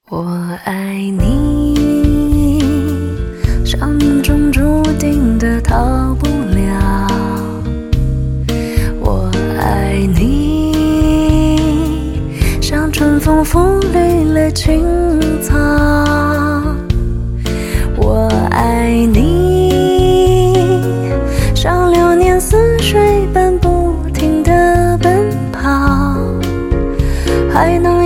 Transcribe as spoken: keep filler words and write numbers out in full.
我爱你，像命中注定的逃不了。我爱你，像春风拂绿了青草。我爱你，像流年似水般不停地奔跑，还能